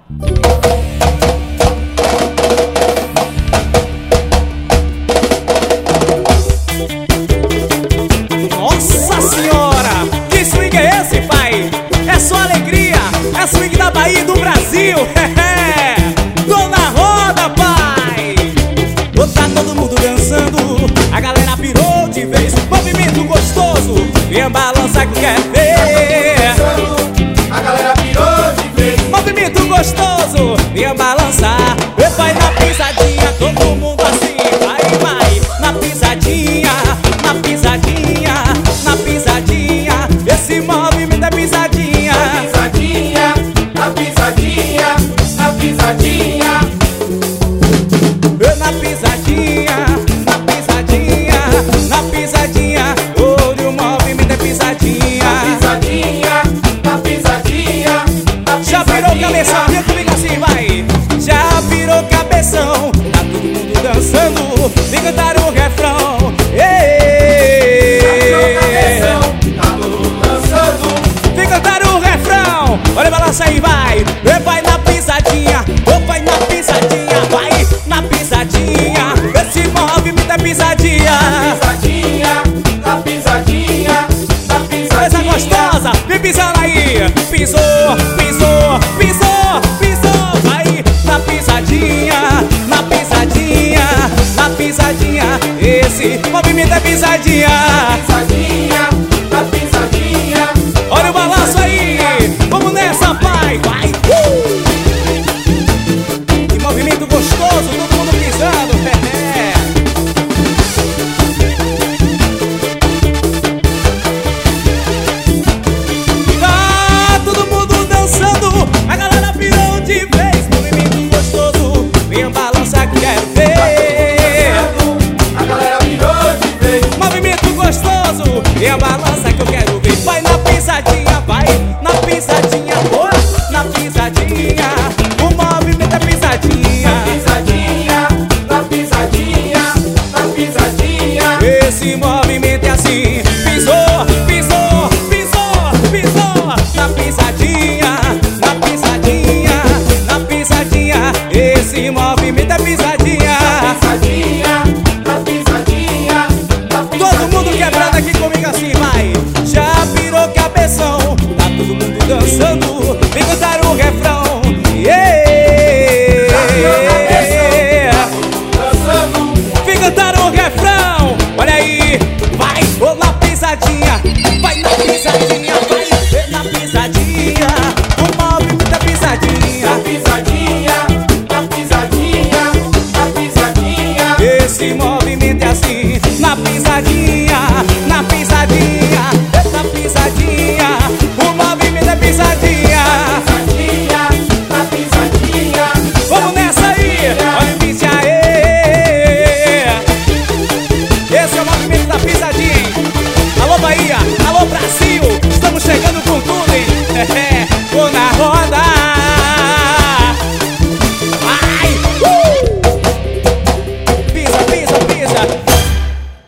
Nossa senhora, que swing é esse, pai? É só alegria, é swing da Bahia e do Brasil. Tô na roda, pai. Tá todo mundo dançando, a galera pirou de vez. Movimento gostoso, vem balança que quer ver. A galera pirou de vez. Movimento gostoso, vem balançar. Vai na pisadinha, todo mundo assim. Vai, na pisadinha, na pisadinha, na pisadinha. Esse movimento é pisadinha. Pisadinha, na pisadinha, na pisadinha. Na pisadinha, na pisadinha, na pisadinha. Olha o movimento é pisadinha. Pisadinha, na pisadinha, na pisadinha. Já virou cabeção, vem comigo assim, vai. Já virou cabeção, tá todo mundo dançando. Vem cantar o refrão. Tá todo mundo dançando. Vem cantar o refrão. Olha, balança aí, vai. Vai na pisadinha, vai na pisadinha, vai na pisadinha. Esse movimento é pisadinha. Pisadinha, na pisadinha, na pisadinha. Coisa gostosa, vem pisando aí. Pisou, pisou, pisou, pisou. Vai na pisadinha, na pisadinha, na pisadinha. Esse movimento é pisadinha. Pisadinha, na pisadinha. Olha o balanço aí. Vamos nessa, pai. Vai. Que movimento gostoso, todo mundo pisando. Tá todo mundo dançando, a galera pirou de vez. Movimento gostoso, vem balança que quero ver. A galera pirou de vez. Movimento gostoso, vem balança que eu quero ver. Vai na pisadinha, vai na pisadinha, boa, na pisadinha. O movimento é pisadinha. Pisadinha, na pisadinha, na pisadinha. Esse movimento é assim. Pisou, pisou, pisou, pisou. Na pisadinha, na pisadinha, na pisadinha. Esse movimento é pisadinha.